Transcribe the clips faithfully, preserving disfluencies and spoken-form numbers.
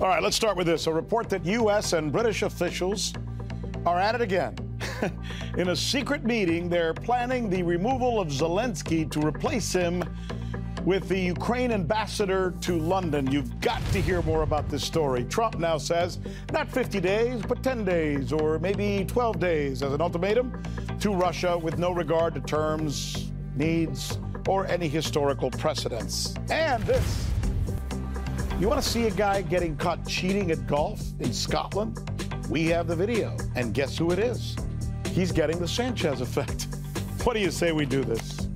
All right, let's start with this. A report that U S and British officials are at it again. In a secret meeting, they're planning the removal of Zelensky to replace him with the Ukraine ambassador to London. You've got to hear more about this story. Trump now says not fifty days, but ten days, or maybe twelve days as an ultimatum to Russia with no regard to terms, needs, or any historical precedents. And this. You want to see a guy getting caught cheating at golf in Scotland? We have the video. And guess who it is? He's getting the Sanchez effect. What do you say we do this?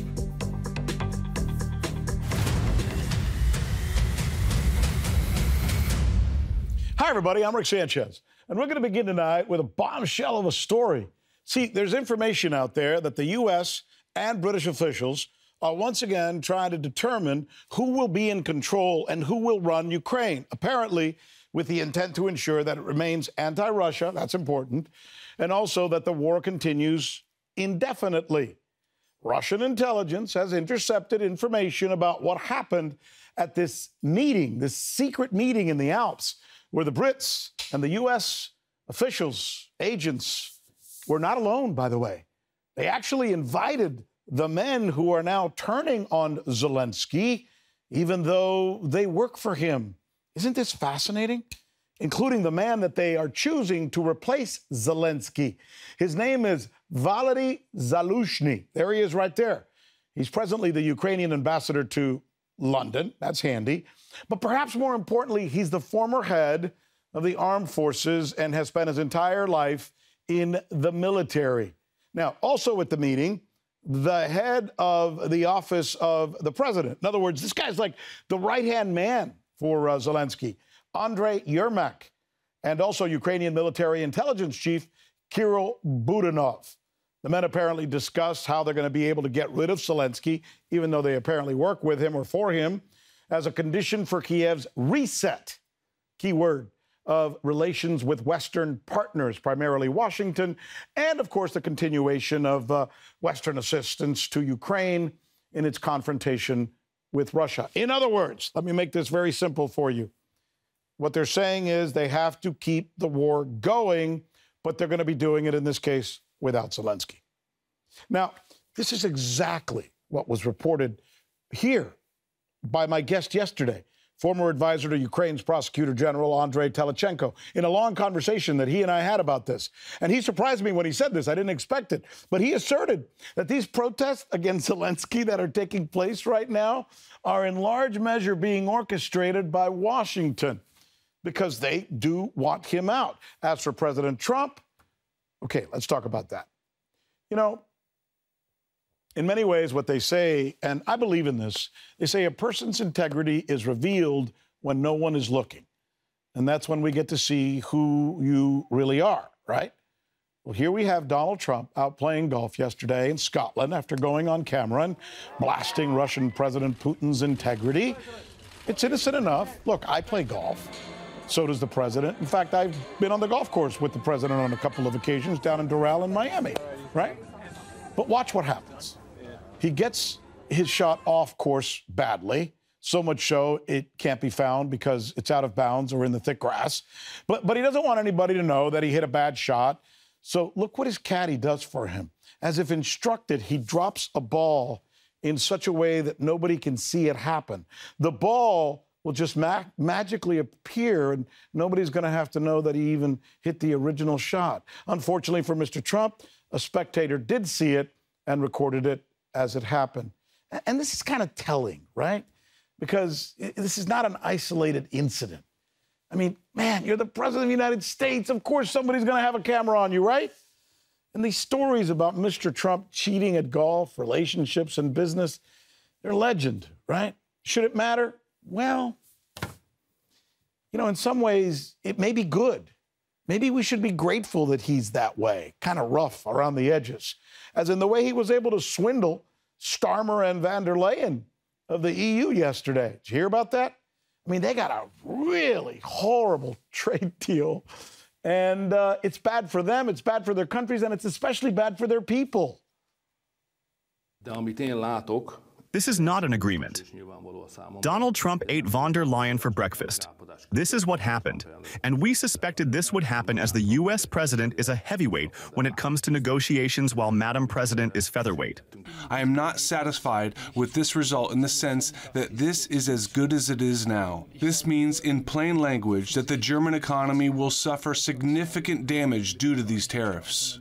Hi, everybody. I'm Rick Sanchez. And we're going to begin tonight with a bombshell of a story. See, there's information out there that the U S and British officials are once again trying to determine who will be in control and who will run Ukraine, apparently with the intent to ensure that it remains anti-Russia, that's important, and also that the war continues indefinitely. Russian intelligence has intercepted information about what happened at this meeting, this secret meeting in the Alps, where the Brits and the U S officials, agents, were not alone, by the way. They actually invited the men who are now turning on Zelensky, even though they work for him. Isn't this fascinating? Including the man that they are choosing to replace Zelensky. His name is Valery Zaluzhny. There he is right there. He's presently the Ukrainian ambassador to London. That's handy. But perhaps more importantly, he's the former head of the armed forces and has spent his entire life in the military. Now, also at the meeting, the head of the office of the president. In other words, this guy's like the right-hand man for uh, Zelensky, Andrei Yermak, and also Ukrainian military intelligence chief Kirill Budanov. The men apparently discussed how they're going to be able to get rid of Zelensky, even though they apparently work with him or for him, as a condition for Kiev's reset, key word, of relations with Western partners, primarily Washington, and, of course, the continuation of uh, Western assistance to Ukraine in its confrontation with Russia. In other words, let me make this very simple for you. What they're saying is they have to keep the war going, but they're going to be doing it, in this case, without Zelensky. Now, this is exactly what was reported here by my guest yesterday, former advisor to Ukraine's Prosecutor General Andrei Telitchenko, in a long conversation that he and I had about this. And he surprised me when he said this. I didn't expect it. But he asserted that these protests against Zelensky that are taking place right now are in large measure being orchestrated by Washington because they do want him out. As for President Trump, okay, let's talk about that. You know, in many ways, what they say, and I believe in this, they say a person's integrity is revealed when no one is looking. And that's when we get to see who you really are, right? Well, here we have Donald Trump out playing golf yesterday in Scotland after going on camera and blasting Russian President Putin's integrity. It's innocent enough. Look, I play golf. So does the president. In fact, I've been on the golf course with the president on a couple of occasions down in Doral in Miami, right? But watch what happens. He gets his shot off course badly, so much so it can't be found because it's out of bounds or in the thick grass. But, but he doesn't want anybody to know that he hit a bad shot. So look what his caddy does for him. As if instructed, he drops a ball in such a way that nobody can see it happen. The ball will just ma- magically appear, and nobody's going to have to know that he even hit the original shot. Unfortunately for Mister Trump, a spectator did see it and recorded it as it happened. And this is kind of telling, right? Because this is not an isolated incident. I mean, man, you're the president of the United States. Of course, somebody's going to have a camera on you, right? And these stories about Mister Trump cheating at golf, relationships, and business, they're legend, right? Should it matter? Well, you know, in some ways, it may be good. Maybe we should be grateful that he's that way, kind of rough around the edges, as in the way he was able to swindle Starmer and van der Leyen of the E U yesterday. Did you hear about that? I mean, they got a really horrible trade deal, and uh, it's bad for them, it's bad for their countries, and it's especially bad for their people. De amit én látok, This is not an agreement. Donald Trump ate von der Leyen for breakfast. This is what happened, and we suspected this would happen as the U S president is a heavyweight when it comes to negotiations while Madam President is featherweight. I am not satisfied with this result in the sense that this is as good as it is now. This means, in plain language, that the German economy will suffer significant damage due to these tariffs.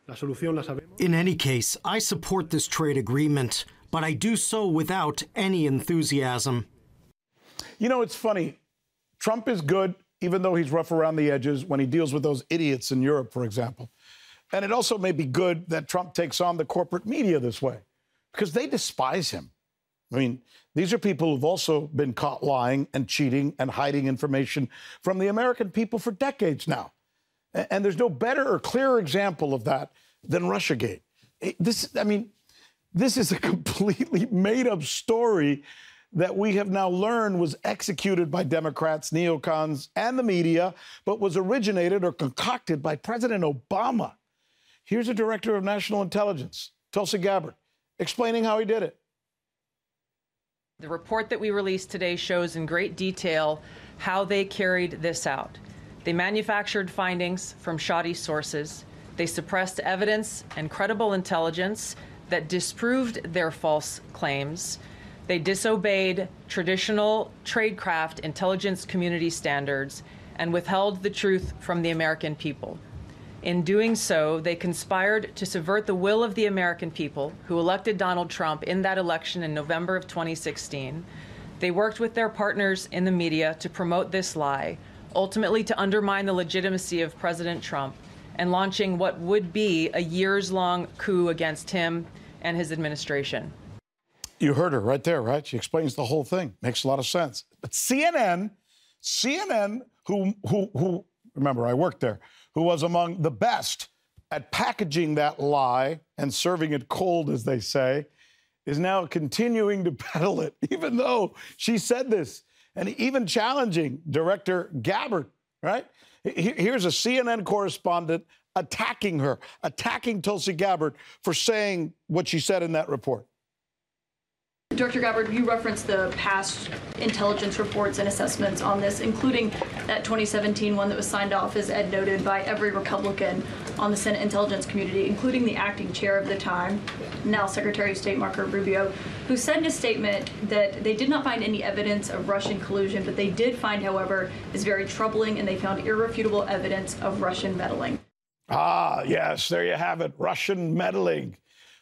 In any case, I support this trade agreement, but I do so without any enthusiasm. You know, it's funny. Trump is good, even though he's rough around the edges when he deals with those idiots in Europe, for example. And it also may be good that Trump takes on the corporate media this way, because they despise him. I mean, these are people who've also been caught lying and cheating and hiding information from the American people for decades now. And there's no better or clearer example of that than Russiagate. This, I mean, this is a completely made-up story that we have now learned was executed by Democrats, neocons, and the media, but was originated or concocted by President Obama. Here's a director of national intelligence, Tulsi Gabbard, explaining how he did it. The report that we released today shows in great detail how they carried this out. They manufactured findings from shoddy sources. They suppressed evidence and credible intelligence that disproved their false claims. They disobeyed traditional tradecraft intelligence community standards and withheld the truth from the American people. In doing so, they conspired to subvert the will of the American people who elected Donald Trump in that election in November of twenty sixteen. They worked with their partners in the media to promote this lie, ultimately to undermine the legitimacy of President Trump and launching what would be a years-long coup against him and his administration. You heard her right there, right? She explains the whole thing. Makes a lot of sense. But C N N, C N N, who, who, who, remember, I worked there, who was among the best at packaging that lie and serving it cold, as they say, is now continuing to peddle it, even though she said this, and even challenging Director Gabbard, right? Here's a C N N correspondent attacking her, attacking Tulsi Gabbard for saying what she said in that report. Director Gabbard, you referenced the past intelligence reports and assessments on this, including that twenty seventeen one that was signed off, as Ed noted, by every Republican on the Senate intelligence community, including the acting chair of the time, now Secretary of State Marco Rubio, who said in a statement that they did not find any evidence of Russian collusion, but they did find, however, is very troubling, and they found irrefutable evidence of Russian meddling. Ah, yes, there you have it, Russian meddling.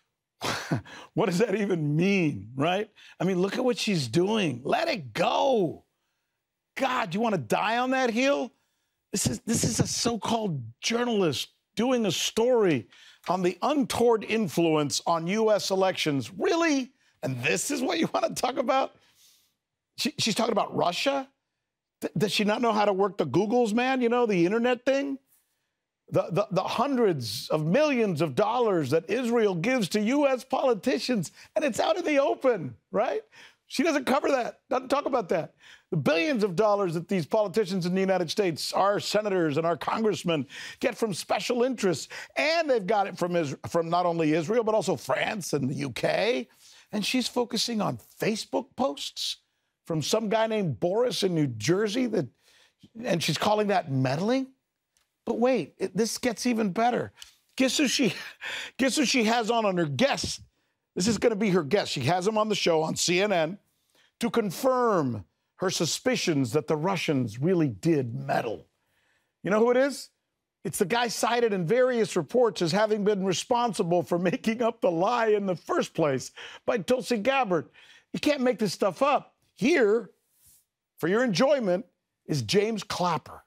What does that even mean, right? I mean, look at what she's doing. Let it go. God, you want to die on that hill? This is, this is a so-called journalist doing a story on the untoward influence on U S elections. Really? And this is what you want to talk about? She, she's talking about Russia? Th- does she not know how to work the Googles, man? You know, the internet thing? The, the, the hundreds of millions of dollars that Israel gives to U S politicians, and it's out in the open, right? She doesn't cover that, doesn't talk about that. The billions of dollars that these politicians in the United States, our senators and our congressmen, get from special interests, and they've got it from, Israel, from not only Israel, but also France and the U K. And she's focusing on Facebook posts from some guy named Boris in New Jersey, that, and she's calling that meddling? But wait, it, this gets even better. Guess who she, guess who she has on on her guest? This is going to be her guest. She has him on the show on C N N to confirm her suspicions that the Russians really did meddle. You know who it is? It's the guy cited in various reports as having been responsible for making up the lie in the first place by Tulsi Gabbard. You can't make this stuff up. Here, for your enjoyment, is James Clapper.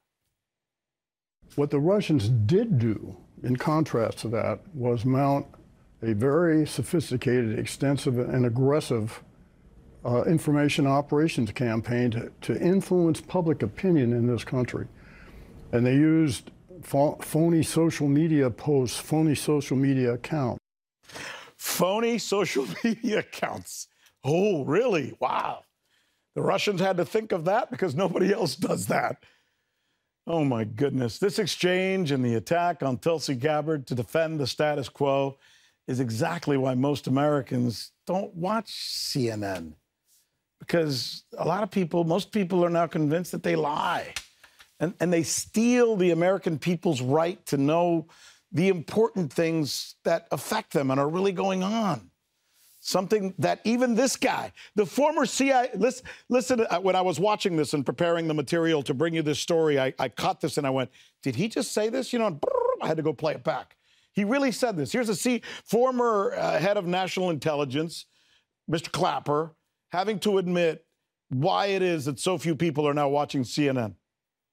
What the Russians did do, in contrast to that, was mount a very sophisticated, extensive, and aggressive uh, information operations campaign to, to influence public opinion in this country. And they used ph- phony social media posts, phony social media accounts. Phony social media accounts. Oh, really? Wow. The Russians had to think of that because nobody else does that. Oh, my goodness. This exchange and the attack on Tulsi Gabbard to defend the status quo is exactly why most Americans don't watch C N N. Because a lot of people, most people are now convinced that they lie. And, and they steal the American people's right to know the important things that affect them and are really going on. Something that even this guy, the former C I A, listen, listen when I was watching this and preparing the material to bring you this story, I, I caught this and I went, did he just say this? You know, and I had to go play it back. He really said this. Here's a C, former uh, head of national intelligence, Mister Clapper, having to admit why it is that so few people are now watching C N N.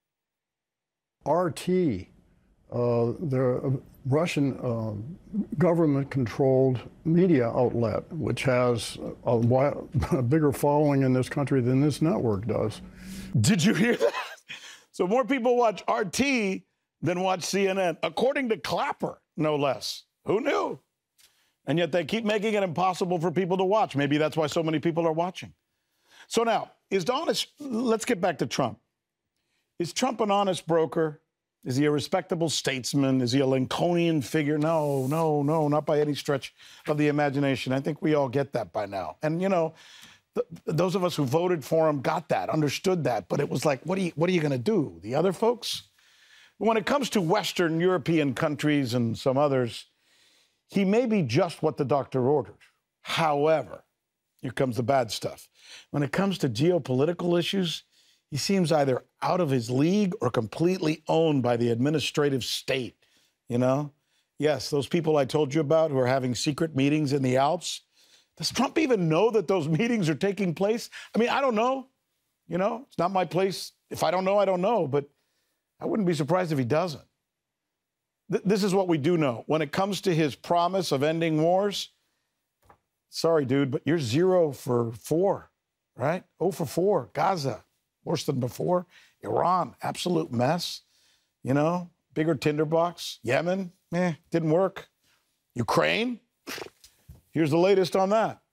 R T, uh, the Russian uh, government-controlled media outlet, which has a, a bigger following in this country than this network does. Did you hear that? So more people watch R T than watch C N N, according to Clapper, no less. Who knew? And yet they keep making it impossible for people to watch. Maybe that's why so many people are watching. So now, is honest, let's get back to Trump. Is Trump an honest broker? Is he a respectable statesman? Is he a Lincolnian figure? No, no, no, not by any stretch of the imagination. I think we all get that by now. And, you know, th those of us who voted for him got that, understood that. But it was like, what are you, what are you going to do? The other folks? When it comes to Western European countries and some others, he may be just what the doctor ordered. However, here comes the bad stuff. When it comes to geopolitical issues, he seems either out of his league or completely owned by the administrative state, you know? Yes, those people I told you about who are having secret meetings in the Alps. Does Trump even know that those meetings are taking place? I mean, I don't know. You know, it's not my place. If I don't know, I don't know. But I wouldn't be surprised if he doesn't. Th this is what we do know. When it comes to his promise of ending wars, sorry, dude, but you're zero for four, right? Oh for four. Gaza. Worse than before. Iran, absolute mess. You know, bigger tinderbox. Yemen, eh, didn't work. Ukraine, here's the latest on that.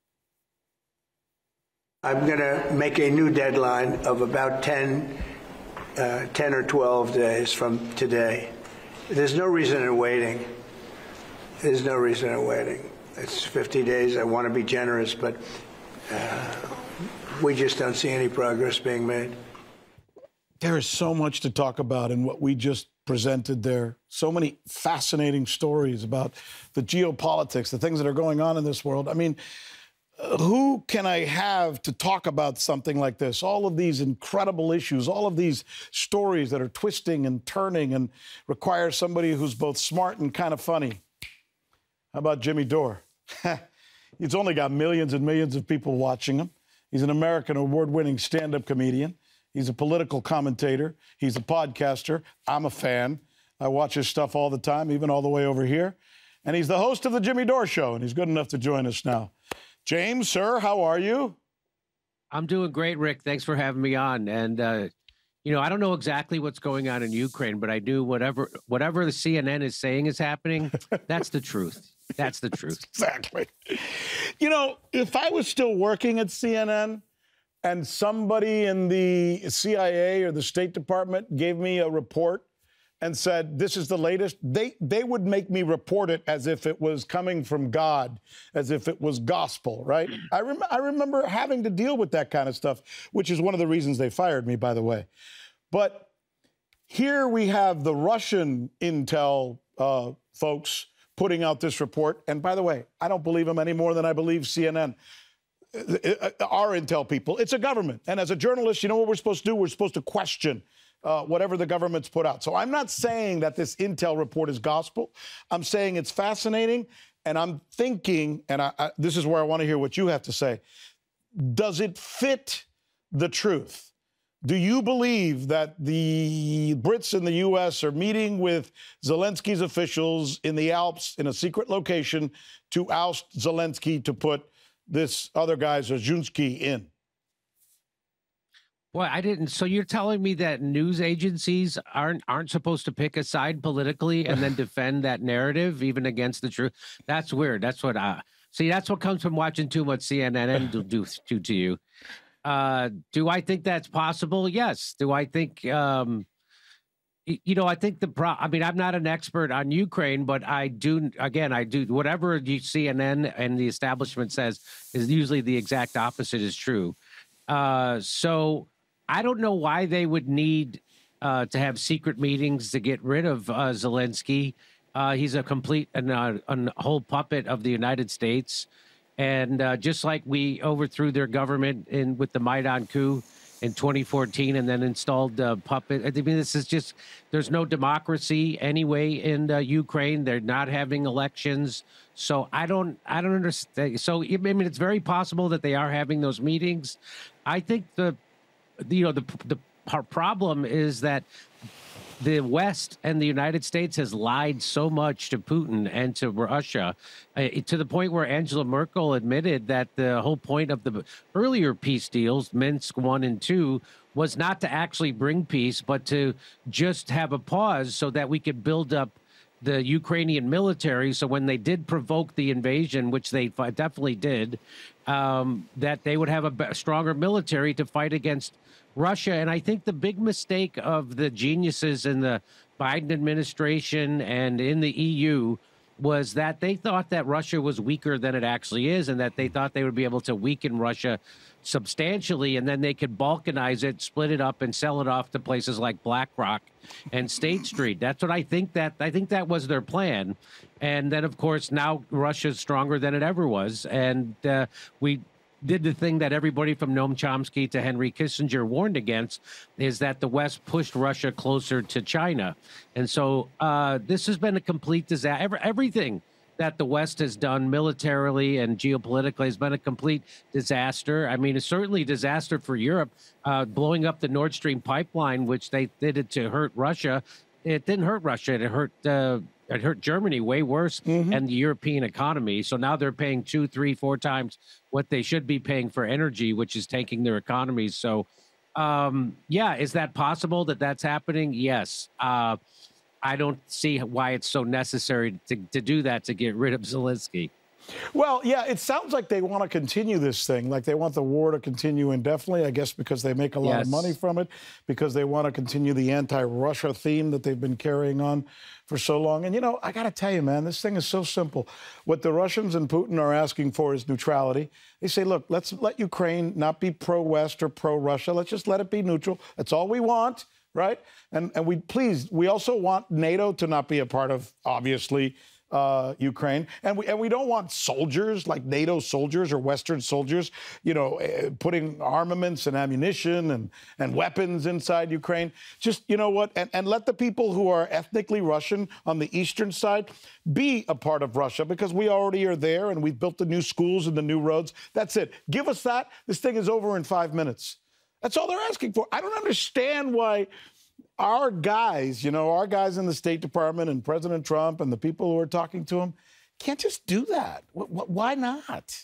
I'm going to make a new deadline of about ten, uh, ten or twelve days from today. There's no reason in waiting. There's no reason in waiting. It's fifty days. I want to be generous, but uh, we just don't see any progress being made. There is so much to talk about in what we just presented there. So many fascinating stories about the geopolitics, the things that are going on in this world. I mean, uh, who can I have to talk about something like this? All of these incredible issues, all of these stories that are twisting and turning and require somebody who's both smart and kind of funny. How about Jimmy Dore? He's only got millions and millions of people watching him. He's an American award-winning stand-up comedian. He's a political commentator. He's a podcaster. I'm a fan. I watch his stuff all the time, even all the way over here. And he's the host of The Jimmy Dore Show, and he's good enough to join us now. James, sir, how are you? I'm doing great, Rick. Thanks for having me on. And, uh, you know, I don't know exactly what's going on in Ukraine, but I do whatever, whatever the C N N is saying is happening, that's the truth. That's the truth. Exactly. You know, if I was still working at C N N and somebody in the C I A or the State Department gave me a report and said, this is the latest, they, they would make me report it as if it was coming from God, as if it was gospel, right? I, rem I remember having to deal with that kind of stuff, which is one of the reasons they fired me, by the way. But here we have the Russian intel uh, folks putting out this report. And by the way, I don't believe them any more than I believe C N N. Our intel people. It's a government. And as a journalist, you know what we're supposed to do? We're supposed to question uh, whatever the government's put out. So I'm not saying that this intel report is gospel. I'm saying it's fascinating. And I'm thinking, and I, I, this is where I want to hear what you have to say. Does it fit the truth? Do you believe that the Brits in the U S are meeting with Zelensky's officials in the Alps in a secret location to oust Zelensky to put this other guy, Zajunski, in? Boy, I didn't. So you're telling me that news agencies aren't aren't supposed to pick a side politically and then defend that narrative even against the truth? That's weird. That's what I see. That's what comes from watching too much C N N do, do, do to you. Uh, do I think that's possible? Yes. Do I think um, You know, I think the pro. I mean, I'm not an expert on Ukraine, but I do. Again, I do whatever you C N N and the establishment says is usually the exact opposite is true. Uh, so I don't know why they would need uh, to have secret meetings to get rid of uh, Zelensky. Uh, he's a complete and uh, a whole puppet of the United States, and uh, just like we overthrew their government in with the Maidan coup in twenty fourteen and then installed uh, puppet. I mean, this is just, there's no democracy anyway in uh, Ukraine. They're not having elections. So I don't, I don't understand. So, I mean, it's very possible that they are having those meetings. I think the, the you know, the, the problem is that the West and the United States has lied so much to Putin and to Russia, uh, to the point where Angela Merkel admitted that the whole point of the earlier peace deals, Minsk one and two, was not to actually bring peace, but to just have a pause so that we could build up the Ukrainian military. So when they did provoke the invasion, which they definitely did, um, that they would have a stronger military to fight against Russia. And I think the big mistake of the geniuses in the Biden administration and in the E U was that they thought that Russia was weaker than it actually is, and that they thought they would be able to weaken Russia substantially, and then they could balkanize it, split it up, and sell it off to places like BlackRock and State Street. That's what I think that I think that was their plan. And then, of course, now Russia's stronger than it ever was, and uh, we did the thing that everybody from Noam Chomsky to Henry Kissinger warned against, is that the West pushed Russia closer to China. And so uh, this has been a complete disaster. Every, everything that the West has done militarily and geopolitically has been a complete disaster. I mean, it's certainly a disaster for Europe, uh, blowing up the Nord Stream pipeline, which they did it to hurt Russia. It didn't hurt Russia. It hurt uh, it hurt Germany way worse, mm-hmm. and the European economy. So now they're paying two, three, four times what they should be paying for energy, which is tanking their economies. So, um, yeah, is that possible that that's happening? Yes. Uh, I don't see why it's so necessary to, to do that to get rid of Zelensky. Well, yeah, it sounds like they want to continue this thing, like they want the war to continue indefinitely, I guess because they make a lot yes. of money from it, because they want to continue the anti-Russia theme that they've been carrying on for so long. And, you know, I got to tell you, man, this thing is so simple. What the Russians and Putin are asking for is neutrality. They say, look, let's let Ukraine not be pro-West or pro-Russia. Let's just let it be neutral. That's all we want, right? And, and we please, we also want NATO to not be a part of, obviously, Uh, Ukraine, and we and we don't want soldiers like NATO soldiers or Western soldiers, you know, uh, putting armaments and ammunition and and weapons inside Ukraine. Just, you know what, and and let the people who are ethnically Russian on the eastern side be a part of Russia, because we already are there and we've built the new schools and the new roads. That's it. Give us that. This thing is over in five minutes. That's all they're asking for. I don't understand why our guys, you know, our guys in the State Department and President Trump and the people who are talking to him can't just do that. Why not?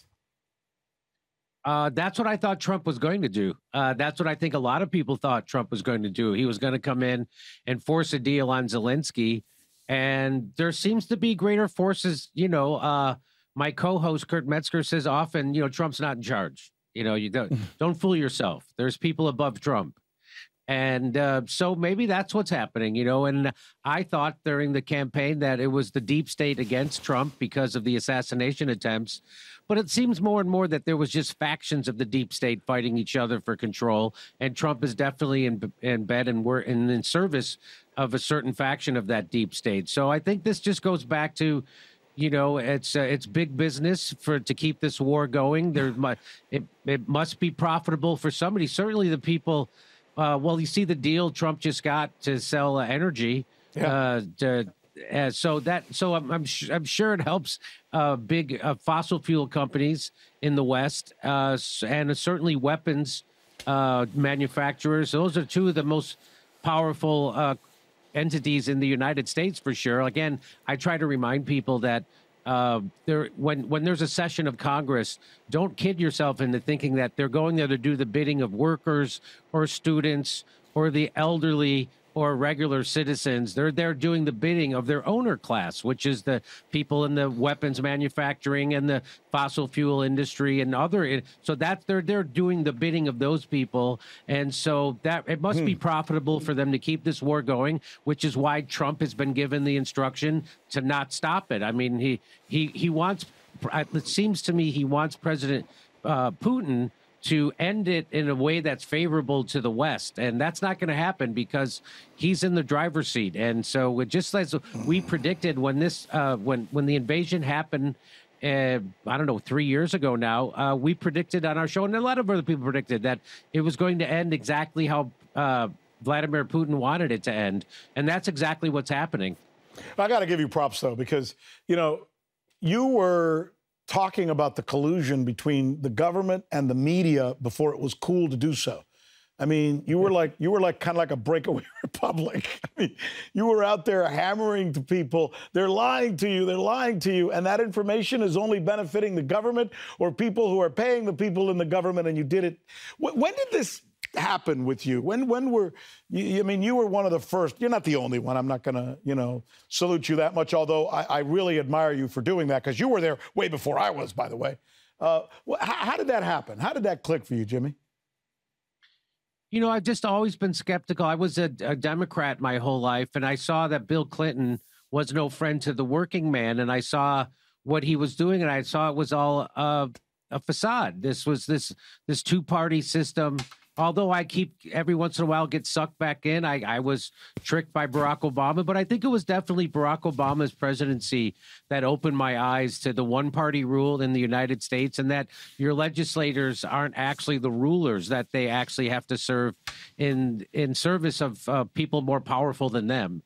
Uh, that's what I thought Trump was going to do. Uh, that's what I think a lot of people thought Trump was going to do. He was going to come in and force a deal on Zelensky. And there seems to be greater forces. You know, uh, my co-host, Kurt Metzger, says often, you know, Trump's not in charge. You know, you don't, don't fool yourself. There's people above Trump. And uh, so maybe that's what's happening, you know, and I thought during the campaign that it was the deep state against Trump because of the assassination attempts. But it seems more and more that there was just factions of the deep state fighting each other for control. And Trump is definitely in, in bed and we're in, in service of a certain faction of that deep state. So I think this just goes back to, you know, it's uh, it's big business for to keep this war going. There, it, it must be profitable for somebody. Certainly the people. Uh, well, you see the deal Trump just got to sell uh, energy. Yeah. Uh, to, uh, so that so I'm I'm, sh- I'm sure it helps uh, big uh, fossil fuel companies in the West uh, and certainly weapons uh, manufacturers. Those are two of the most powerful uh, entities in the United States for sure. Again, I try to remind people that. Uh, there, when when there's a session of Congress, don't kid yourself into thinking that they're going there to do the bidding of workers or students or the elderly or regular citizens. They're they're doing the bidding of their owner class, which is the people in the weapons manufacturing and the fossil fuel industry and other. So that's they're they're doing the bidding of those people, and so that it must hmm. be profitable for them to keep this war going, which is why Trump has been given the instruction to not stop it. I mean, he he he wants. It seems to me he wants President uh, Putin to end it in a way that's favorable to the West. And that's not going to happen because he's in the driver's seat. And so it just as we predicted when this, uh, when, when the invasion happened, uh, I don't know, three years ago now, uh, we predicted on our show, and a lot of other people predicted that it was going to end exactly how uh, Vladimir Putin wanted it to end. And that's exactly what's happening. I got to give you props, though, because, you know, you were talking about the collusion between the government and the media before it was cool to do so. I mean, you were like you were like kind of like a breakaway republic. I mean, you were out there hammering to people. They're lying to you. They're lying to you. And that information is only benefiting the government or people who are paying the people in the government. And you did it. When did this happen with you? When when were you, I mean, you were one of the first. You're not the only one. I'm not going to, you know, salute you that much, although I, I really admire you for doing that because you were there way before I was, by the way. Uh, how, how did that happen? How did that click for you, Jimmy? You know, I've just always been skeptical. I was a, a Democrat my whole life, and I saw that Bill Clinton was no friend to the working man, and I saw what he was doing, and I saw it was all uh, a facade. This was this this two-party system. Although I keep every once in a while get sucked back in, I, I was tricked by Barack Obama. But I think it was definitely Barack Obama's presidency that opened my eyes to the one-party rule in the United States and that your legislators aren't actually the rulers, that they actually have to serve in in service of uh, people more powerful than them.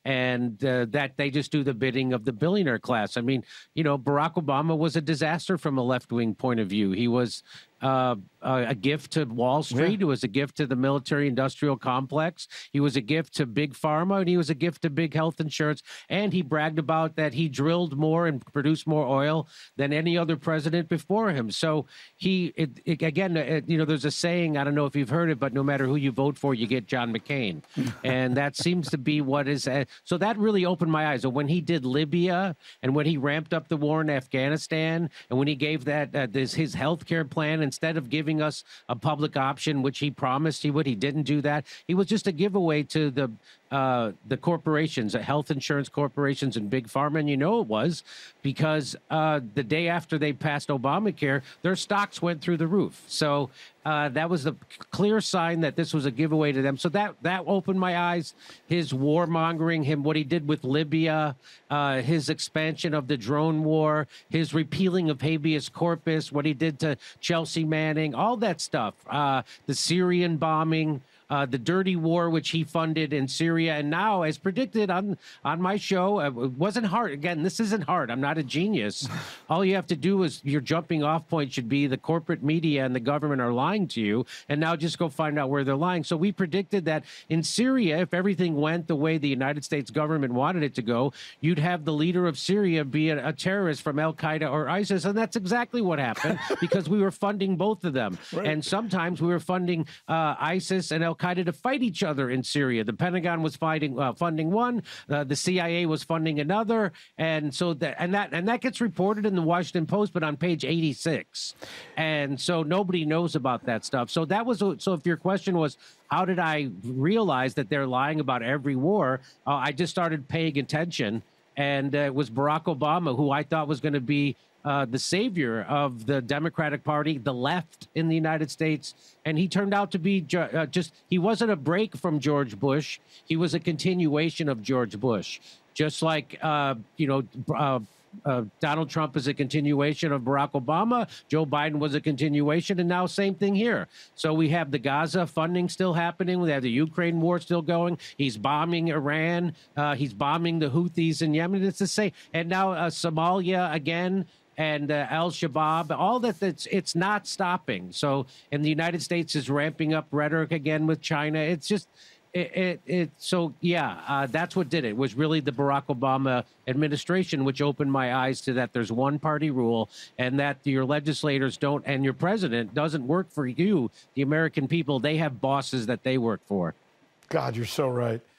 And uh, that they just do the bidding of the billionaire class. I mean, you know, Barack Obama was a disaster from a left-wing point of view. He was uh, a gift to Wall Street. Yeah. It was a gift to the military-industrial complex. He was a gift to Big Pharma, and he was a gift to big health insurance. And he bragged about that he drilled more and produced more oil than any other president before him. So he, it, it, again, it, you know, there's a saying, I don't know if you've heard it, but no matter who you vote for, you get John McCain. And that seems to be what is... Uh, so that really opened my eyes. So when he did Libya and when he ramped up the war in Afghanistan and when he gave that uh, this, his health care plan, instead of giving us a public option, which he promised he would, he didn't do that. He was just a giveaway to the uh, the corporations, the health insurance corporations and Big Pharma. And you know it was because uh, the day after they passed Obamacare, their stocks went through the roof. So uh, that was the clear sign that this was a giveaway to them. So that that opened my eyes. His warmongering, him what he did with Libya, uh, his expansion of the drone war, his repealing of habeas corpus, what he did to Chelsea Manning, all that stuff, uh, the Syrian bombing. Uh, the dirty war, which he funded in Syria. And now, as predicted on, on my show, uh, it wasn't hard. Again, this isn't hard. I'm not a genius. All you have to do is your jumping off point should be the corporate media and the government are lying to you. And now just go find out where they're lying. So we predicted that in Syria, if everything went the way the United States government wanted it to go, you'd have the leader of Syria be a, a terrorist from Al-Qaeda or ISIS. And that's exactly what happened because we were funding both of them. Right. And sometimes we were funding uh, ISIS and Al-Qaeda to fight each other in Syria. The Pentagon was fighting, uh, funding one, uh, the C I A was funding another, and so that and that and that gets reported in the Washington Post, but on page eighty-six, and so nobody knows about that stuff. So that was so. If your question was, how did I realize that they're lying about every war? Uh, I just started paying attention, and uh, it was Barack Obama who I thought was going to be Uh, the savior of the Democratic Party, the left in the United States. And he turned out to be ju uh, just, he wasn't a break from George Bush. He was a continuation of George Bush. Just like, uh, you know, uh, uh, Donald Trump is a continuation of Barack Obama. Joe Biden was a continuation. And now same thing here. So we have the Gaza funding still happening. We have the Ukraine war still going. He's bombing Iran. Uh, he's bombing the Houthis in Yemen. It's the same. And now uh, Somalia again. And uh, Al-Shabaab, all that, it's, it's not stopping. So, and the United States is ramping up rhetoric again with China. It's just, it, it, it so yeah, uh, that's what did it. It was really the Barack Obama administration, which opened my eyes to that there's one party rule and that your legislators don't, and your president doesn't work for you, the American people. They have bosses that they work for. God, you're so right.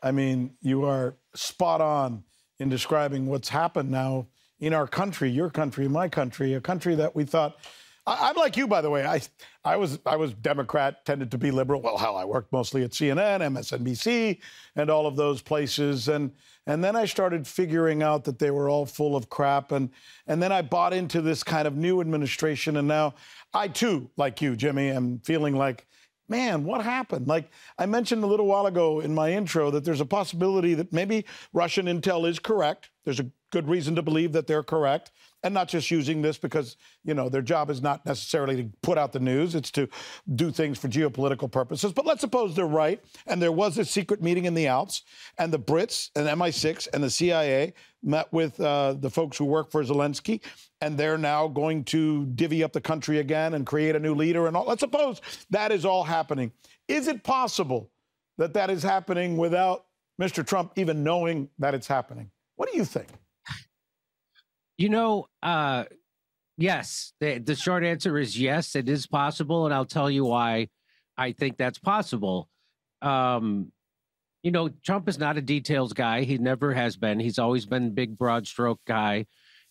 I mean, you are spot on in describing what's happened now in our country, your country, my country, a country that we thought. I, I'm like you, by the way. I, I was, I was Democrat, tended to be liberal. Well, hell, I worked mostly at C N N, M S N B C, and all of those places. And and then I started figuring out that they were all full of crap. And and then I bought into this kind of new administration. And now I too, like you, Jimmy, am feeling like, man, what happened? Like I mentioned a little while ago in my intro that there's a possibility that maybe Russian intel is correct. There's a good reason to believe that they're correct, and not just using this because, you know, their job is not necessarily to put out the news. It's to do things for geopolitical purposes. But let's suppose they're right, and there was a secret meeting in the Alps, and the Brits and M I six and the C I A met with uh, the folks who work for Zelensky, and they're now going to divvy up the country again and create a new leader and all. Let's suppose that is all happening. Is it possible that that is happening without Mister Trump even knowing that it's happening? What do you think? You know, uh, yes, the, the short answer is yes, it is possible. And I'll tell you why I think that's possible. Um, you know, Trump is not a details guy. He never has been. He's always been big, broad stroke guy.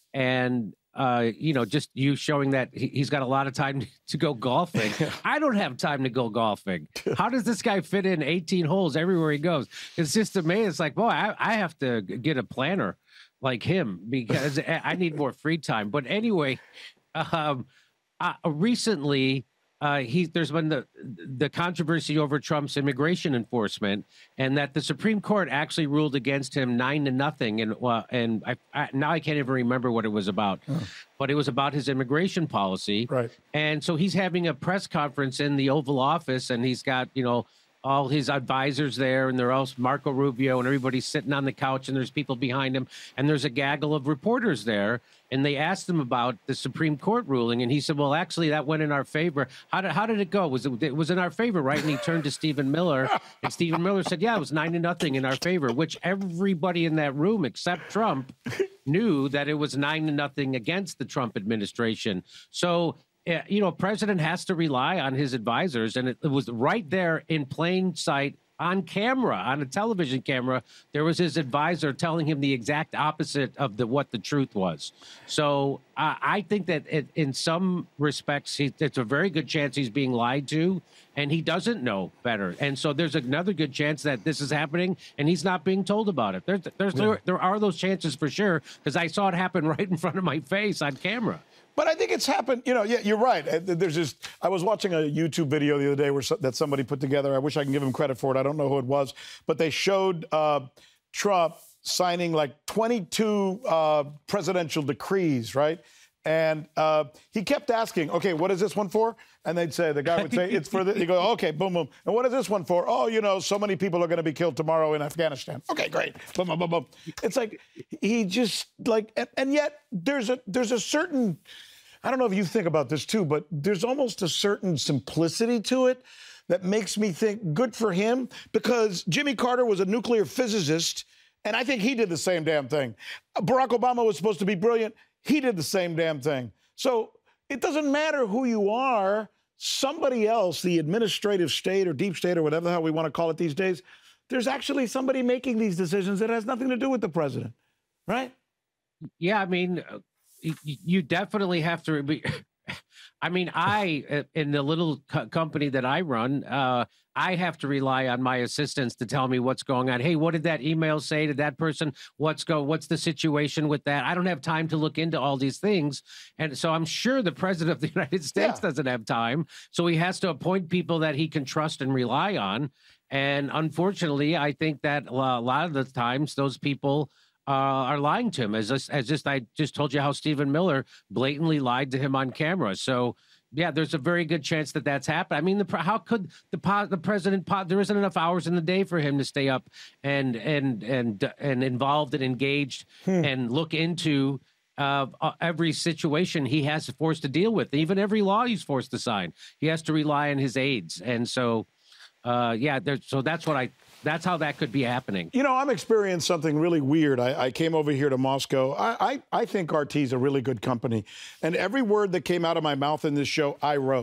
And, uh, you know, just you showing that he, he's got a lot of time to go golfing. I don't have time to go golfing. How does this guy fit in eighteen holes everywhere he goes? It's just amazing. It's like, boy, I, I have to get a planner like him because I need more free time. But anyway, um, uh, recently uh, he there's been the the controversy over Trump's immigration enforcement, and that the Supreme Court actually ruled against him nine to nothing. And uh, and I, I, now I can't even remember what it was about, oh. but it was about his immigration policy. Right. And so he's having a press conference in the Oval Office, and he's got, you know, all his advisors there, and they're all Marco Rubio, and everybody's sitting on the couch, and there's people behind him, and there's a gaggle of reporters there, and they asked him about the Supreme Court ruling, and he said, well, actually, that went in our favor. How did, how did it go? Was it, it was in our favor, right? And he turned to Stephen Miller, and Stephen Miller said, yeah, it was nine to nothing in our favor, which everybody in that room except Trump knew that it was nine to nothing against the Trump administration. So, you know, a president has to rely on his advisors, and it, it was right there in plain sight on camera, on a television camera. There was his advisor telling him the exact opposite of the what the truth was. So uh, I think that it, in some respects, he, it's a very good chance he's being lied to, and he doesn't know better. And so there's another good chance that this is happening, and he's not being told about it. There's, there's, yeah. there, there are those chances for sure, because I saw it happen right in front of my face on camera. But I think it's happened, you know, yeah, you're right. There's just, I was watching a YouTube video the other day where that somebody put together. I wish I can give him credit for it. I don't know who it was. But they showed uh, Trump signing like twenty-two uh, presidential decrees, right? And uh, he kept asking, okay, what is this one for? And they'd say, the guy would say, it's for the, you go, okay, boom, boom. And what is this one for? Oh, you know, so many people are going to be killed tomorrow in Afghanistan. Okay, great. Boom, boom, boom, boom. It's like, he just like, and, and yet there's a, there's a certain, I don't know if you think about this too, but there's almost a certain simplicity to it that makes me think good for him, because Jimmy Carter was a nuclear physicist, and I think he did the same damn thing. Barack Obama was supposed to be brilliant. He did the same damn thing. So it doesn't matter who you are. Somebody else, the administrative state or deep state or whatever the hell we want to call it these days, there's actually somebody making these decisions that has nothing to do with the president, right? Yeah, I mean, you definitely have to be. I mean, I, in the little co- company that I run, uh, I have to rely on my assistants to tell me what's going on. Hey, what did that email say to that person? What's go? What's the situation with that? I don't have time to look into all these things. And so I'm sure the president of the United States yeah. doesn't have time. So he has to appoint people that he can trust and rely on. And unfortunately, I think that a lot of the times those people Uh, are lying to him, as just, as just I just told you how Stephen Miller blatantly lied to him on camera. So, yeah, there's a very good chance that that's happened. I mean, the, how could the the president? There isn't enough hours in the day for him to stay up and and and and involved and engaged hmm. and look into uh, every situation he has forced to deal with, even every law he's forced to sign. He has to rely on his aides, and so, uh, yeah, so that's what I. That's how that could be happening. You know, I'm experiencing something really weird. I, I came over here to Moscow. I, I, I think R T is a really good company. And every word that came out of my mouth in this show, I wrote.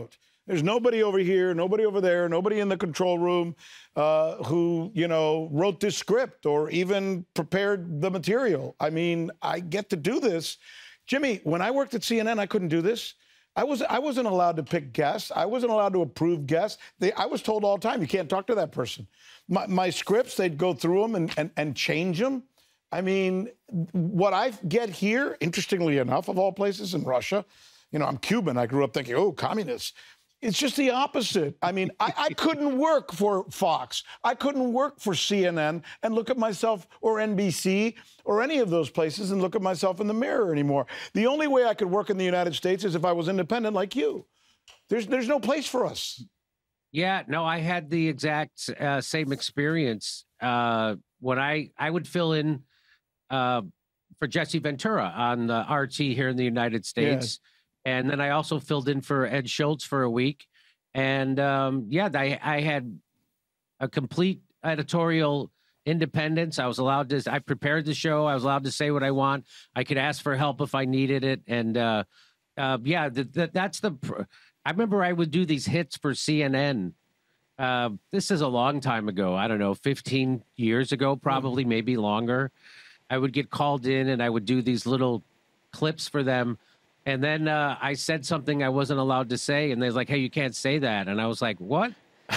There's nobody over here, nobody over there, nobody in the control room uh, who, you know, wrote this script or even prepared the material. I mean, I get to do this. Jimmy, when I worked at C N N, I couldn't do this. I, was, I wasn't allowed to pick guests. I wasn't allowed to approve guests. They, I was told all the time, you can't talk to that person. My, my scripts, they'd go through them and, and, and change them. I mean, what I get here, interestingly enough, of all places in Russia, you know, I'm Cuban. I grew up thinking, oh, communists. It's just the opposite. I mean, I, I couldn't work for Fox. I couldn't work for C N N and look at myself, or N B C, or any of those places and look at myself in the mirror anymore. The only way I could work in the United States is if I was independent like you. There's, there's no place for us. Yeah, no, I had the exact uh, same experience uh, when I, I would fill in uh, for Jesse Ventura on the R T here in the United States. Yeah. And then I also filled in for Ed Schultz for a week. And um, yeah, I, I had a complete editorial independence. I was allowed to, I prepared the show. I was allowed to say what I want. I could ask for help if I needed it. And uh, uh, yeah, the, the, that's the, I remember I would do these hits for C N N. Uh, this is a long time ago. I don't know, fifteen years ago, probably, mm-hmm. maybe longer. I would get called in and I would do these little clips for them. And then uh, I said something I wasn't allowed to say, and they're like, hey, you can't say that. And I was like, what?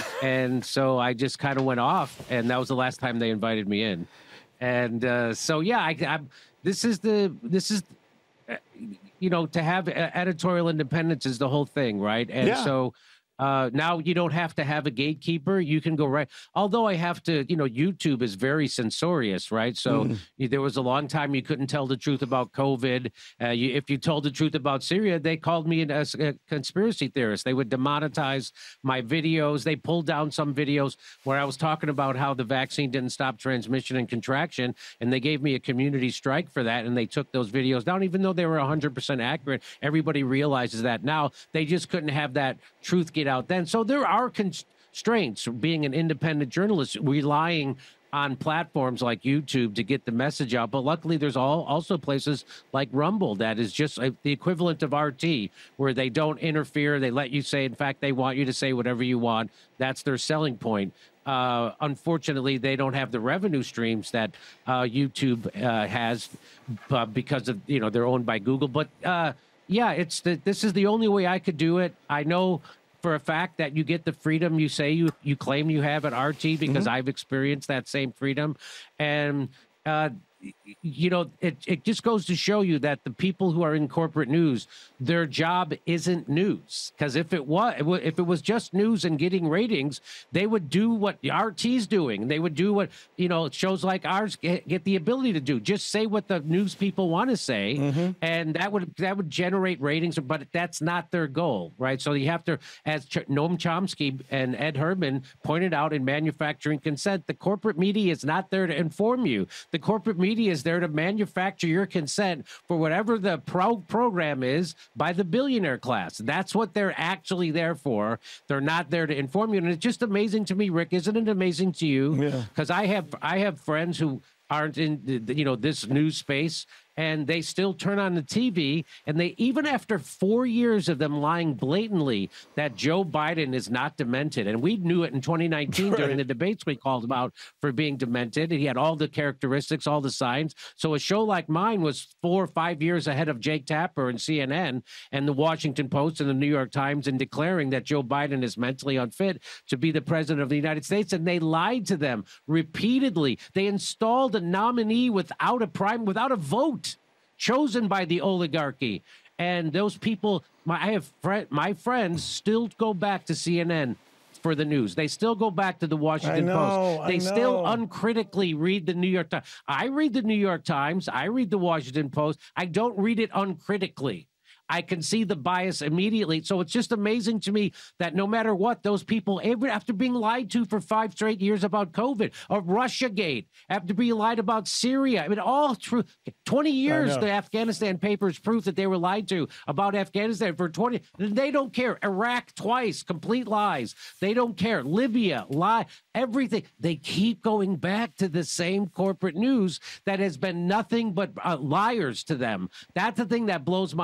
And so I just kind of went off, and that was the last time they invited me in. And uh, so, yeah, I, I, this is the, this is, uh, you know, to have editorial independence is the whole thing, right? And yeah. so uh, now you don't have to have a gatekeeper. You can go right. Although I have to, you know, YouTube is very censorious, right? So mm. you, there was a long time you couldn't tell the truth about COVID. Uh, you, if you told the truth about Syria, they called me a, a conspiracy theorist. They would demonetize my videos. They pulled down some videos where I was talking about how the vaccine didn't stop transmission and contraction, and they gave me a community strike for that, and they took those videos down, even though they were one hundred percent accurate. Everybody realizes that now. They just couldn't have that truth get out then. So there are constraints being an independent journalist, relying on platforms like YouTube to get the message out. But luckily, there's all also places like Rumble that is just a, the equivalent of R T, where they don't interfere. They let you say, in fact, they want you to say whatever you want. That's their selling point. Uh, unfortunately, they don't have the revenue streams that uh, YouTube uh, has uh, because of, you know, they're owned by Google. But uh, yeah, it's the, this is the only way I could do it. I know for a fact that you get the freedom you say you you claim you have at R T, because mm-hmm. I've experienced that same freedom. And uh you know, it, it just goes to show you that the people who are in corporate news, their job isn't news. Because if it was if it was just news and getting ratings, they would do what R T's doing. They would do what, you know, shows like ours get, get the ability to do. Just say what the news people want to say, mm-hmm. and that would that would generate ratings. But that's not their goal, right? So you have to, as Ch- Noam Chomsky and Ed Herman pointed out in Manufacturing Consent, the corporate media is not there to inform you. The corporate media is there to manufacture your consent for whatever the pro program is by the billionaire class. That's what they're actually there for. They're not there to inform you. And it's just amazing to me, Rick. Isn't it amazing to you? Because yeah. I have I have friends who aren't in the, you know, this news space, and they still turn on the T V, and they, even after four years of them lying blatantly that Joe Biden is not demented, and we knew it in twenty nineteen right. during the debates we called him out for being demented, and he had all the characteristics, all the signs. So a show like mine was four or five years ahead of Jake Tapper and C N N and the Washington Post and the New York Times in declaring that Joe Biden is mentally unfit to be the president of the United States, and they lied to them repeatedly. They installed a nominee without a prime, without a vote, chosen by the oligarchy. And those people, my, I have fr- my friends still go back to C N N for the news. They still go back to the Washington I know, Post. They I know. still uncritically read the New York Times. I read the New York Times. I read the Washington Post. I don't read it uncritically. I can see the bias immediately. So it's just amazing to me that no matter what, those people, after being lied to for five straight years about COVID, or Russiagate, after being lied about Syria, I mean, all true. twenty years, the Afghanistan papers prove that they were lied to about Afghanistan for twenty. They don't care. Iraq twice, complete lies. They don't care. Libya, lie, everything. They keep going back to the same corporate news that has been nothing but uh, liars to them. That's the thing that blows my mind, that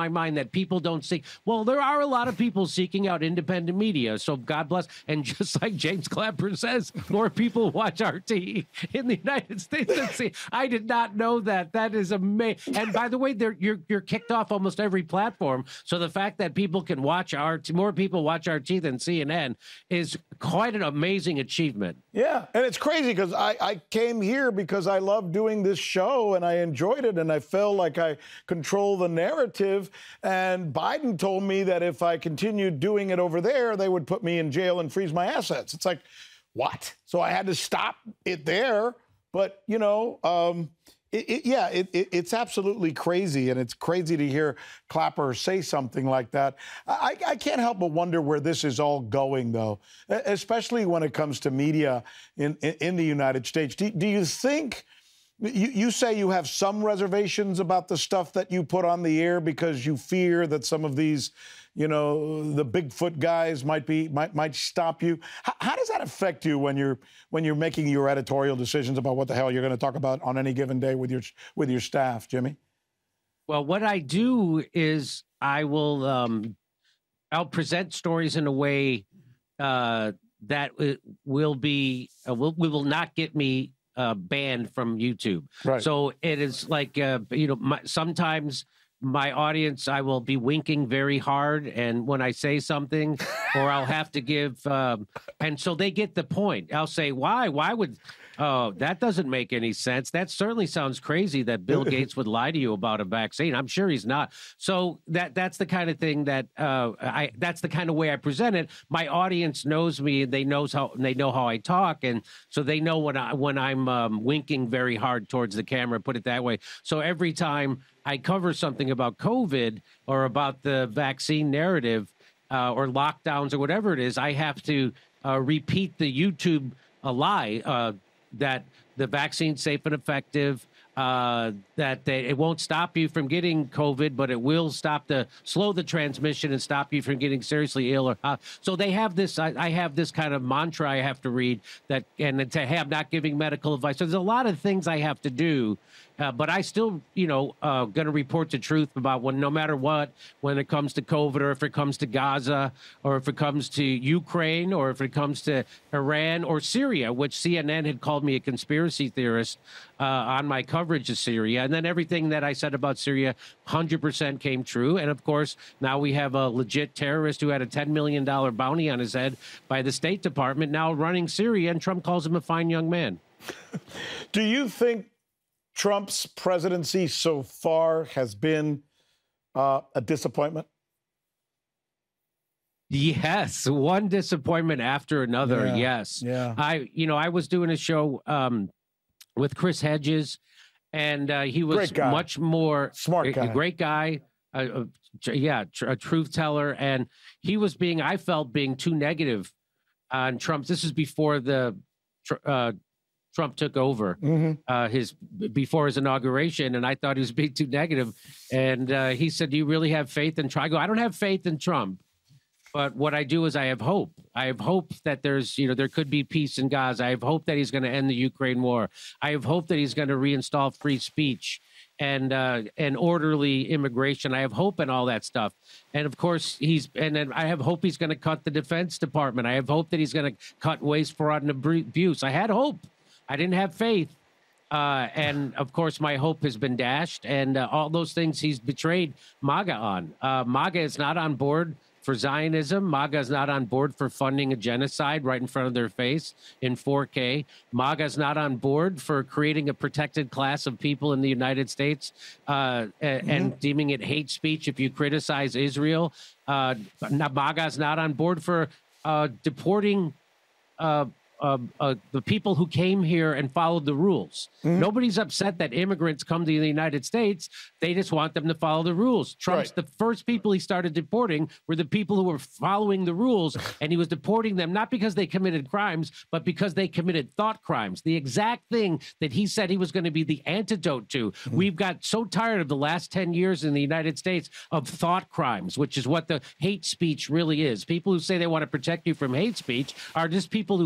that people don't seek. Well, there are a lot of people seeking out independent media, so God bless. And just like James Clapper says, more people watch R T in the United States than see. I did not know that. That is amazing. And by the way, you're you're kicked off almost every platform. So the fact that people can watch R T, more people watch R T than C N N, is quite an amazing achievement. Yeah, and it's crazy because I, I came here because I love doing this show and I enjoyed it and I felt like I control the narrative. And Biden told me that if I continued doing it over there, they would put me in jail and freeze my assets. It's like, what? So I had to stop it there. But, you know, um, it, it, yeah, it, it, it's absolutely crazy. And it's crazy to hear Clapper say something like that. I, I can't help but wonder where this is all going, though, especially when it comes to media in, in, in the United States. Do, do you think, you, you say you have some reservations about the stuff that you put on the air because you fear that some of these, you know, the Bigfoot guys might be might might stop you. How, how does that affect you when you're when you're making your editorial decisions about what the hell you're going to talk about on any given day with your with your staff, Jimmy? Well, what I do is I will um, I'll present stories in a way uh, that will be uh, will we will not get me uh, banned from YouTube. Right. So it is like uh, you know my, sometimes. My audience, I will be winking very hard, and when I say something, or I'll have to give, um, and so they get the point. I'll say, "Why? Why would? Oh, that doesn't make any sense. That certainly sounds crazy that Bill Gates would lie to you about a vaccine. I'm sure he's not." So that that's the kind of thing that uh, I. That's the kind of way I present it. My audience knows me, and they knows how they know how I talk, and so they know when I when I'm um, winking very hard towards the camera. Put it that way. So every time I cover something about COVID or about the vaccine narrative uh, or lockdowns or whatever it is, I have to uh, repeat the YouTube uh, lie uh, that the vaccine's safe and effective, uh, that they, it won't stop you from getting COVID, but it will stop the slow the transmission and stop you from getting seriously ill. Or uh, so they have this. I, I have this kind of mantra I have to read that, and to have not giving medical advice. So there's a lot of things I have to do. Uh, but I still, you know, uh, going to report the truth about when, no matter what, when it comes to COVID, or if it comes to Gaza, or if it comes to Ukraine, or if it comes to Iran or Syria, which C N N had called me a conspiracy theorist uh, on my coverage of Syria. And then everything that I said about Syria, one hundred percent came true. And of course, now we have a legit terrorist who had a ten million dollars bounty on his head by the State Department now running Syria, and Trump calls him a fine young man. Do you think Trump's presidency so far has been uh, a disappointment? Yes, one disappointment after another. Yeah, yes. Yeah. I, you know, I was doing a show um, with Chris Hedges, and uh, he was much more smart guy, a, a great guy. Uh, uh, yeah, tr- a truth teller, and he was being, I felt, being too negative on Trump. This is before the. Tr- uh, Trump took over mm-hmm. uh, his before his inauguration, and I thought he was being too negative. And uh, he said, "Do you really have faith in Trump?" I go, "I don't have faith in Trump, but what I do is I have hope. I have hope that there's, you know, there could be peace in Gaza. I have hope that he's going to end the Ukraine war. I have hope that he's going to reinstall free speech and uh, and orderly immigration. I have hope in all that stuff. And of course, he's and then I have hope he's going to cut the Defense Department. I have hope that he's going to cut waste, fraud, and abuse. I had hope. I didn't have faith. Uh, and, of course, my hope has been dashed. And uh, all those things he's betrayed MAGA on. Uh, MAGA is not on board for Zionism. MAGA is not on board for funding a genocide right in front of their face in four K. MAGA is not on board for creating a protected class of people in the United States uh, mm-hmm. and deeming it hate speech if you criticize Israel. Uh, MAGA is not on board for uh, deporting uh, Uh, uh, the people who came here and followed the rules. Mm-hmm. Nobody's upset that immigrants come to the United States. They just want them to follow the rules. Trump's right. The first people he started deporting were the people who were following the rules, and he was deporting them not because they committed crimes, but because they committed thought crimes. The exact thing that he said he was going to be the antidote to. Mm-hmm. We've got so tired of the last ten years in the United States of thought crimes, which is what the hate speech really is. People who say they want to protect you from hate speech are just people who hate speech.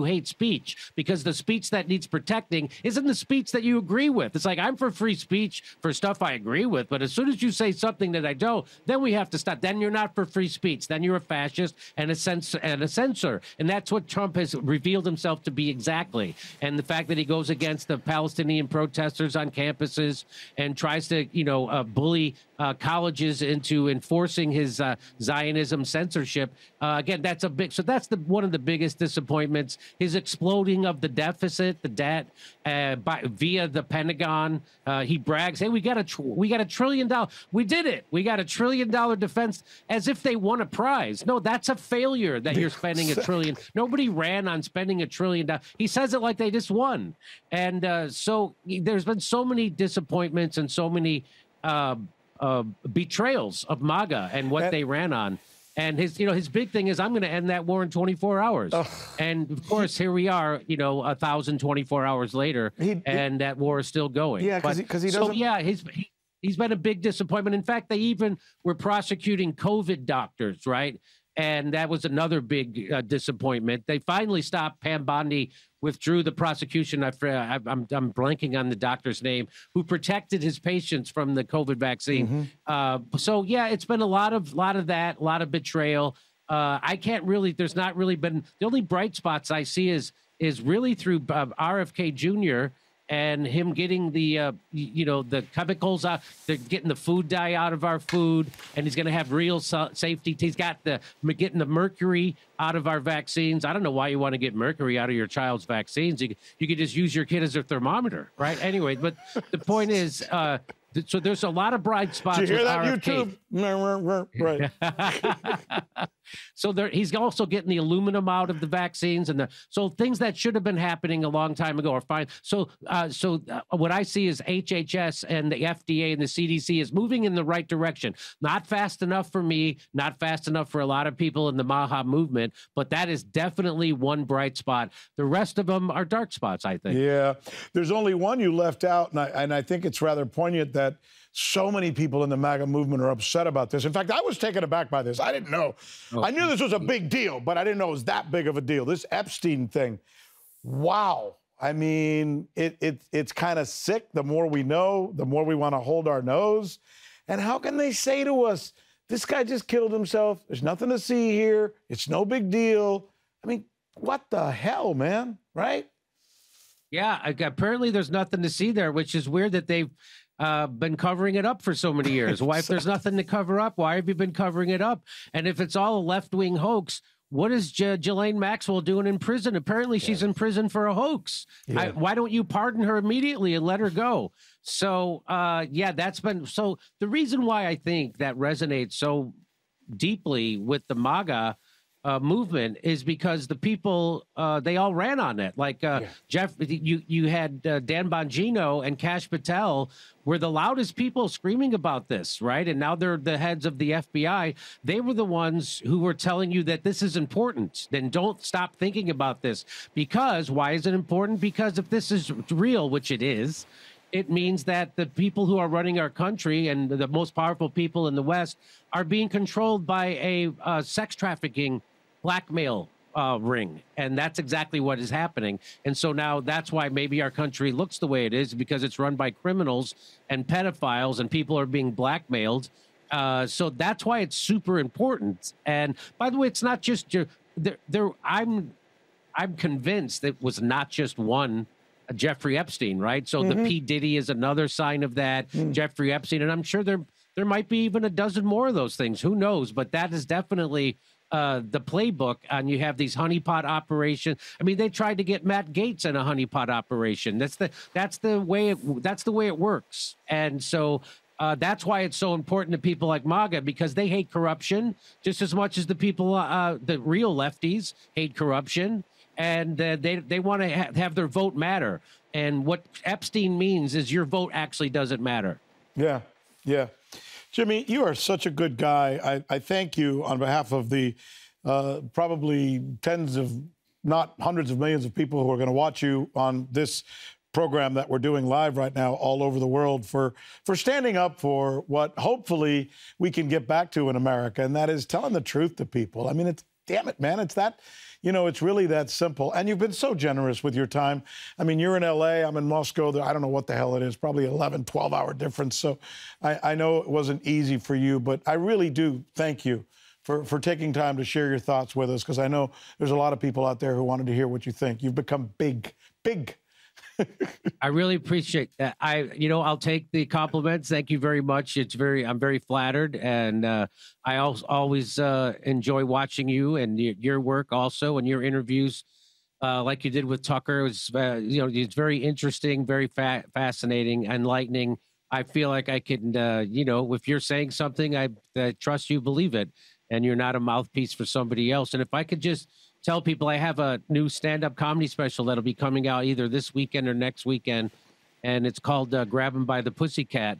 speech, because the speech that needs protecting isn't the speech that you agree with. It's like, I'm for free speech for stuff I agree with, but as soon as you say something that I don't, then we have to stop. Then you're not for free speech. Then you're a fascist and a censor and a censor. And that's what Trump has revealed himself to be exactly. And the fact that he goes against the Palestinian protesters on campuses and tries to, you know, uh, bully uh, colleges into enforcing his uh, Zionism censorship. Uh, again, that's a big, so that's the one of the biggest disappointments. His exploding of the deficit, the debt, uh, by, via the Pentagon. Uh, he brags, "Hey, we got a tr- we got a trillion dollar. We did it. We got a trillion dollar defense," as if they won a prize. No, that's a failure that you're spending a trillion. Nobody ran on spending a trillion dollars. He says it like they just won, and uh, so there's been so many disappointments and so many uh, uh, betrayals of MAGA and what and, they ran on. And his, you know, his big thing is, I'm going to end that war in twenty-four hours. Ugh. And of course, here we are, you know, a thousand twenty-four hours later, he, and he, that war is still going. Yeah, because he, he doesn't. So yeah, he's he, he's been a big disappointment. In fact, they even were prosecuting COVID doctors, right? And that was another big uh, disappointment. They finally stopped. Pam Bondi withdrew the prosecution. I, I'm, I'm blanking on the doctor's name, who protected his patients from the COVID vaccine. Mm-hmm. Uh, so, yeah, it's been a lot of lot of that, a lot of betrayal. Uh, I can't really, there's not really been, the only bright spots I see is is really through uh, R F K Junior and him getting the, uh, you know, the chemicals out, they're getting the food dye out of our food, and he's going to have real so- safety. He's got the getting the mercury out of our vaccines. I don't know why you want to get mercury out of your child's vaccines. You, you could just use your kid as a thermometer, right? Anyway, but the point is, uh, th- so there's a lot of bright spots. Did you hear that, R F K. YouTube? Right. So there, he's also getting the aluminum out of the vaccines, and the so things that should have been happening a long time ago are fine. So, uh, so uh, what I see is H H S and the F D A and the C D C is moving in the right direction. Not fast enough for me, not fast enough for a lot of people in the MAHA movement, but that is definitely one bright spot. The rest of them are dark spots, I think. Yeah, there's only one you left out, and I, and I think it's rather poignant that so many people in the MAGA movement are upset about this. In fact, I was taken aback by this. I didn't know. Oh. I knew this was a big deal, but I didn't know it was that big of a deal. This Epstein thing, wow. I mean, it, it it's kind of sick. The more we know, the more we want to hold our nose. And how can they say to us, this guy just killed himself. There's nothing to see here. It's no big deal. I mean, what the hell, man, right? Yeah, apparently there's nothing to see there, which is weird that they've uh, been covering it up for so many years. Why, if there's nothing to cover up, why have you been covering it up? And if it's all a left-wing hoax, what is J- Ghislaine Maxwell doing in prison? Apparently she's yeah. in prison for a hoax. Yeah. I, why don't you pardon her immediately and let her go? So, uh, yeah, that's been, so the reason why I think that resonates so deeply with the MAGA Uh, movement is because the people, uh, they all ran on it. Like uh, yeah. Jeff, you you had uh, Dan Bongino and Kash Patel were the loudest people screaming about this, right? And now they're the heads of the F B I. They were the ones who were telling you that this is important. Then don't stop thinking about this. Because, why is it important? Because if this is real, which it is, it means that the people who are running our country and the most powerful people in the West are being controlled by a uh, sex trafficking blackmail uh, ring. And that's exactly what is happening. And so now that's why maybe our country looks the way it is, because it's run by criminals and pedophiles and people are being blackmailed. Uh, so that's why it's super important. And by the way, it's not just your, there, there, I'm, I'm convinced it was not just one Jeffrey Epstein, right? So mm-hmm. the P. Diddy is another sign of that, mm. Jeffrey Epstein. And I'm sure there, there might be even a dozen more of those things. Who knows? But that is definitely Uh, the playbook. And you have these honeypot operations. I mean, they tried to get Matt Gaetz in a honeypot operation. That's the that's the way it, that's the way it works. And so uh, that's why it's so important to people like MAGA, because they hate corruption just as much as the people, uh, the real lefties hate corruption, and uh, they they want to ha- have their vote matter. And what Epstein means is your vote actually doesn't matter. Yeah, yeah. Jimmy, you are such a good guy. I, I thank you on behalf of the uh, probably tens of, not hundreds of millions of people who are going to watch you on this program that we're doing live right now all over the world for, for standing up for what hopefully we can get back to in America, and that is telling the truth to people. I mean, it's damn it, man, it's that, you know, it's really that simple. And you've been so generous with your time. I mean, you're in L A, I'm in Moscow. I don't know what the hell it is, probably eleven, twelve hour difference. So I, I know it wasn't easy for you, but I really do thank you for, for taking time to share your thoughts with us, because I know there's a lot of people out there who wanted to hear what you think. You've become big, big. I really appreciate that. I, you know, I'll take the compliments. Thank you very much. It's very, I'm very flattered, and uh, I also always uh, enjoy watching you and your, your work also, and your interviews, uh, like you did with Tucker. It was, uh, you know, it's very interesting, very fa- fascinating, enlightening. I feel like I can, uh, you know, if you're saying something, I, I trust you believe it, and you're not a mouthpiece for somebody else. And if I could just tell people, I have a new stand-up comedy special that'll be coming out either this weekend or next weekend, and it's called uh, Grab 'em by the Pussycat.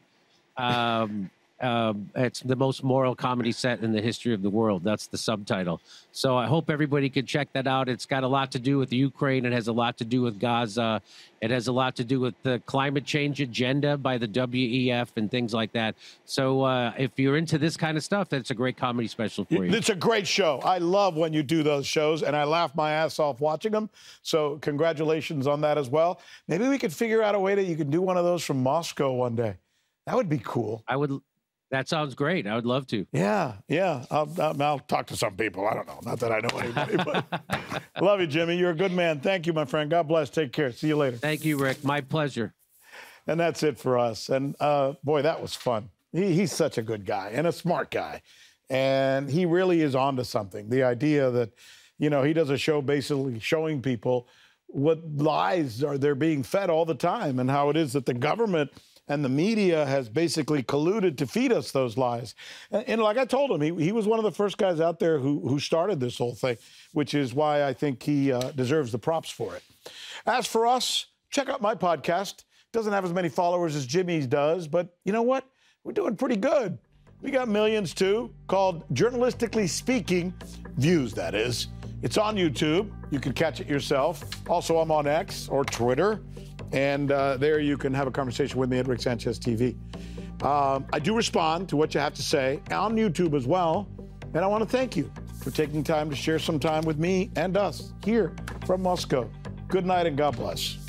Um, um, it's the most moral comedy set in the history of the world. That's the subtitle. So I hope everybody can check that out. It's got a lot to do with Ukraine. It has a lot to do with Gaza. It has a lot to do with the climate change agenda by the W E F and things like that. So uh, if you're into this kind of stuff, that's a great comedy special for you. It's a great show. I love when you do those shows, and I laugh my ass off watching them. So congratulations on that as well. Maybe we could figure out a way that you can do one of those from Moscow one day. That would be cool. I would. That sounds great. I would love to. Yeah, yeah. I'll, I'll, I'll talk to some people. I don't know. Not that I know anybody, but love you, Jimmy. You're a good man. Thank you, my friend. God bless. Take care. See you later. Thank you, Rick. My pleasure. And that's it for us. And uh, boy, that was fun. He, he's such a good guy and a smart guy. And he really is onto something. The idea that, you know, he does a show basically showing people what lies are they're being fed all the time, and how it is that the government and the media has basically colluded to feed us those lies. And, and like I told him, he, he was one of the first guys out there who, who started this whole thing, which is why I think he uh, deserves the props for it. As for us, check out my podcast. Doesn't have as many followers as Jimmy's does, but you know what? We're doing pretty good. We got millions too, called Journalistically Speaking, views that is. It's on YouTube. You can catch it yourself. Also, I'm on X or Twitter. And uh, there you can have a conversation with me at Rick Sanchez T V. Um, I do respond to what you have to say on YouTube as well. And I want to thank you for taking time to share some time with me and us here from Moscow. Good night and God bless.